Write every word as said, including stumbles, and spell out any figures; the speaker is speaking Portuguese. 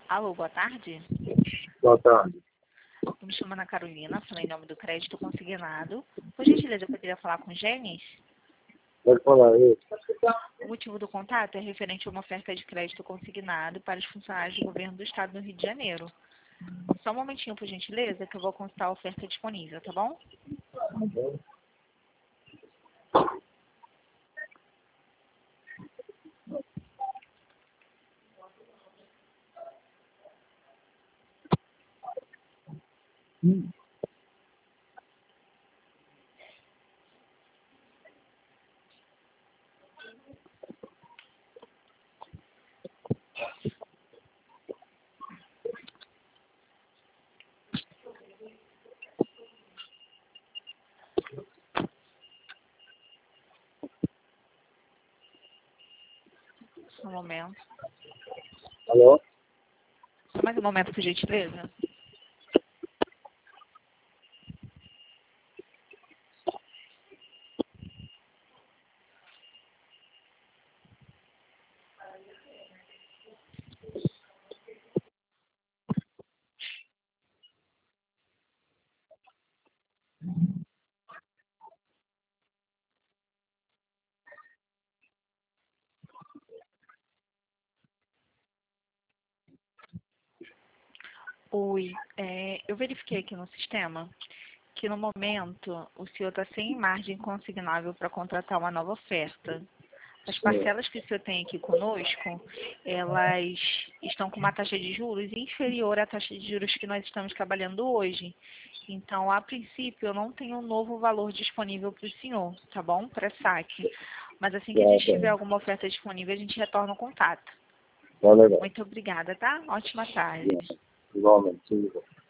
Alô, boa tarde. Boa tarde. Eu me chamo Ana Carolina, falei em nome do crédito consignado. Por gentileza, eu poderia falar com o Gênesis? Pode falar aí. O motivo do contato é referente a uma oferta de crédito consignado para os funcionários do governo do estado do Rio de Janeiro. Só um momentinho, por gentileza, que eu vou consultar a oferta disponível, tá bom? Hum. Só um momento. Alô? Só mais um momento, por gentileza. Oi, é, eu verifiquei aqui no sistema que no momento o senhor está sem margem consignável para contratar uma nova oferta. As parcelas que o senhor tem aqui conosco, elas estão com uma taxa de juros inferior à taxa de juros que nós estamos trabalhando hoje. Então, a princípio, eu não tenho um novo valor disponível para o senhor, tá bom? Para saque. Mas assim que a gente tiver alguma oferta disponível, a gente retorna o contato. Tá legal. Muito obrigada, tá? Ótima tarde. Igualmente.